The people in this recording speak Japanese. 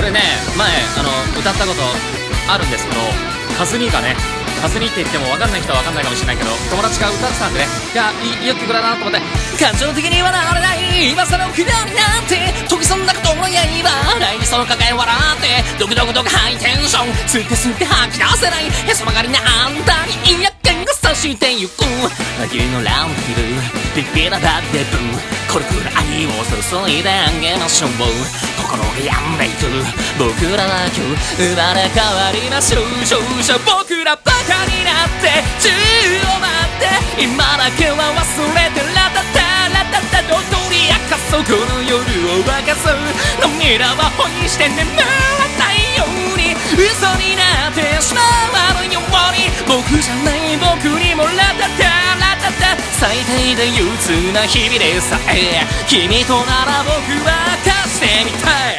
これね、前歌ったことあるんですけど、カズニーがね、カズニーって言っても分かんない人は分かんないかもしれないけど、友達が歌ってたんでね、いい曲だなと思って、感情的にはなれない今更のくだりなんて、研ぎ澄んだことの刃来にその抱え笑ってドクドクドクハイテンション吸って吸って吐き出せないへそ曲がりなあんたに嫌気がさしてゆく秋のランキルピッピラバッデブこれくらいを注いであげましょう心が病んでいく僕らは今日生まれ変わりましょう僕らバカになって宙を舞って今だけは忘れてラタタラタタと取り明かそうこの夜を明かそう涙は本にして眠らないように嘘になってしまうように僕じゃない僕にもラタタラタタ最低で憂鬱な日々でさえ君となら僕は明かしてみたい